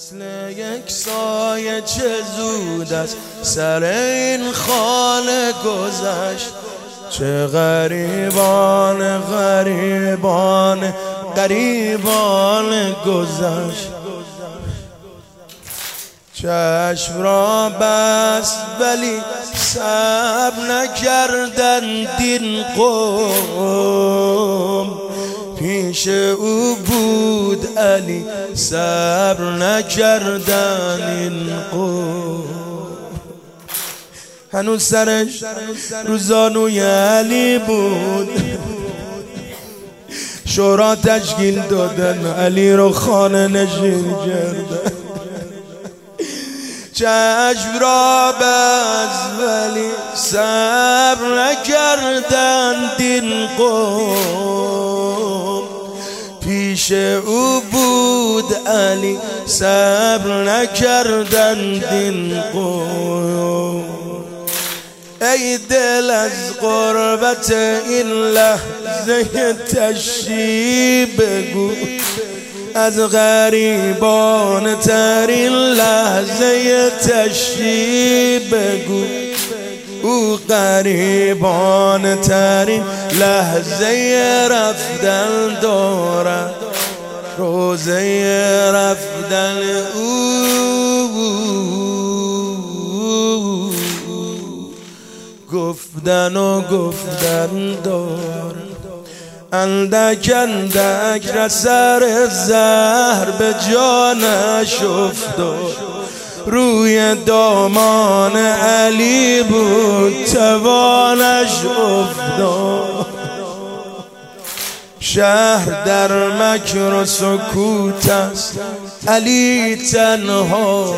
مثل یک سایه چه زود است سر این خانه گذشت. چه غریبان غریبان غریبان گذشت. چشم را بست ولی صبر نکردند این قوم. پیش او بود علی صبر نکردن این قوم. هنوز سرش رو زانوی علی بود. شورا تشکیل دادن علی رو خانه نشین کردن. چشم را بست ولی صبر نکردند این قوم. پیش او بود علی صبر نکردند این قوم. ای دل از غربت این لحظه تشریح بگو، از غریبان ترین لحظه تشریح بگو. او غریبان ترین لحظه رفتن دارد، روزه رفتن او گفتن و گفتن دارد. اندک اندک را سر زهر به جانش افتاد. روی دامان علی بود توانش افتاد. شهر در مکر و سکوت است علی تنها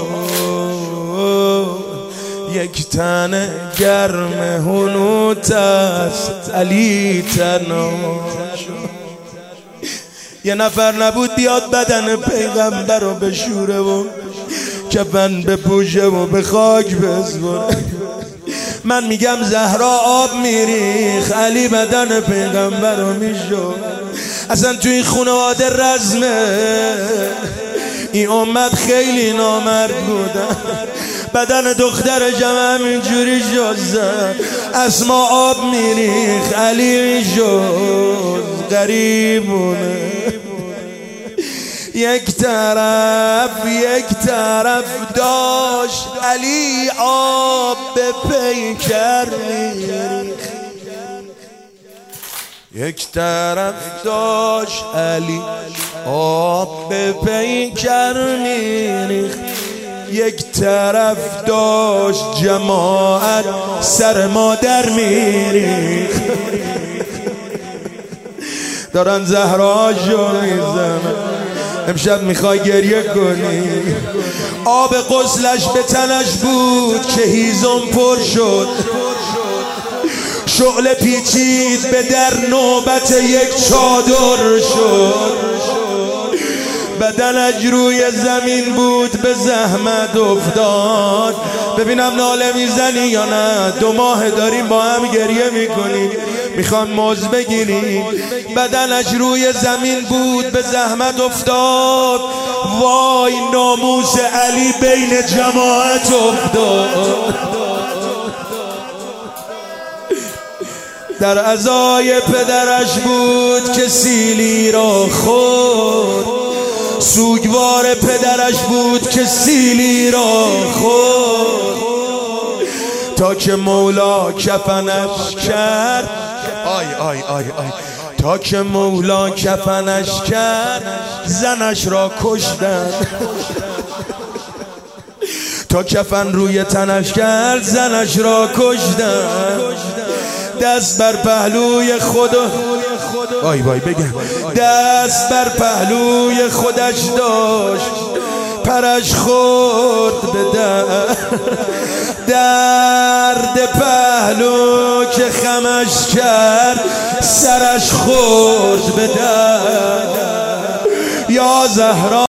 شد. یک تن گرم هنوت است علی تنها شد. یه نفر نبود بیاد بدن پیغمبر رو بشوره و کفن بپوشه و به خاک بسپره. من میگم زهرا آب میریخ علی بدن پیغمبر رو میشد. اصلا تو این خانواده رزمه، این امت خیلی نامرد بودن. بدن دختر جمع اینجوری شد، اسما آب میریخ علی میشد. غریبونه یک طرف داشت علی آب به پیکر میریخ. یک طرف داشت علی آب به پیکر میریخ. یک طرف داشت جماعت سر مادر میریخ. دارن زهراشو میزنن. امشب میخوای گریه کنی. آب غسلش به تنش بود که هیزم پر شد. شعله پیچید به در نوبت یک چادر شد. بدنش روی زمین بود به زحمت افتاد. ببینم ناله میزنی یا نه. 2 ماه داریم با هم گریه میکنیم، میخوان موز بگیریم. بدنش روی زمین بود به زحمت افتاد. وای ناموس علی بین جماعت افتاد. در عزای پدرش بود که سیلی را خورد. سوگوار پدرش بود که سیلی را خورد. تا که مولا کفنش کرد. تا که مولا کفنش کرد زنش را کشتن. تا کفن روی تنش کرد زنش را کشتن. دست بر پهلوی دست بر پهلوی خودش داشت. پرش خورد به درد پهلو که خمش کرد. سرش خورد به درد. یا زهرا